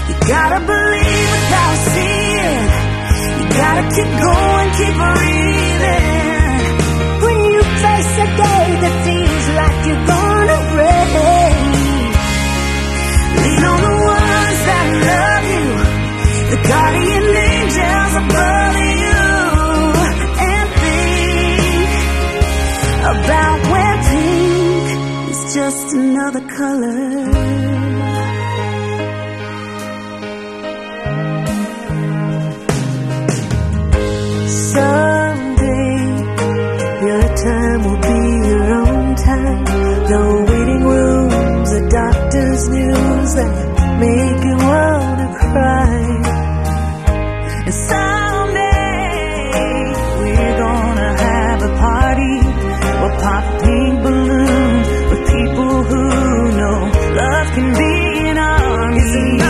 You gotta believe without seeing. You gotta keep going, keep breathing. When you face a day that feels like you're gonna break, lean on the ones that love you, the guardian angels above you, and think about where pink is just another color. Someday your time will be your own time. No waiting rooms or doctor's news that make you wanna cry. And